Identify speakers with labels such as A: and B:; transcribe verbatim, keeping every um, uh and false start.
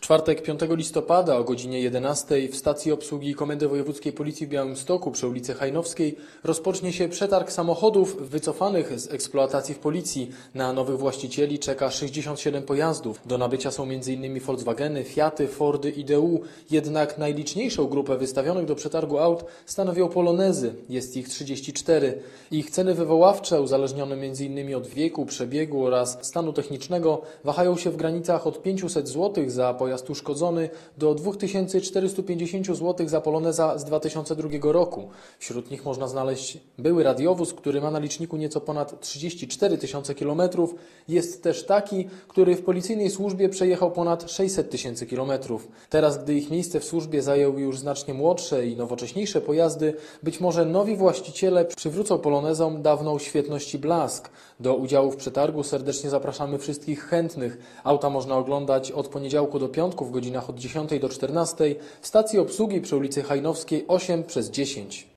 A: czwartek piątego listopada o godzinie jedenastej w stacji obsługi Komendy Wojewódzkiej Policji w Białymstoku przy ulicy Hajnowskiej rozpocznie się przetarg samochodów wycofanych z eksploatacji w Policji. Na nowych właścicieli czeka sześćdziesiąt siedem pojazdów. Do nabycia są między innymi Volkswageny, Fiaty, Fordy i D U. Jednak najliczniejszą grupę wystawionych do przetargu aut stanowią Polonezy. Jest ich trzydzieści cztery. Ich ceny wywoławcze, uzależnione między innymi od wieku, przebiegu oraz stanu technicznego, wahają się w granicach od pięciuset złotych za pojazd uszkodzony do dwa tysiące czterysta pięćdziesiąt złotych za Poloneza z dwa tysiące drugiego roku. Wśród nich można znaleźć były radiowóz, który ma na liczniku nieco ponad trzydzieści cztery tysiące kilometrów. Jest też taki, który w policyjnej służbie przejechał ponad sześćset tysięcy kilometrów. Teraz, gdy ich miejsce w służbie zajął już znacznie młodsze i nowocześniejsze pojazdy, być może nowi właściciele przywrócą Polonezom dawną świetność i blask. Do udziału w przetargu serdecznie zapraszamy wszystkich chętnych. Auta można oglądać od poniedziałku do piątku w godzinach od dziesiątej do czternastej w stacji obsługi przy ulicy Hajnowskiej osiem przez dziesięć.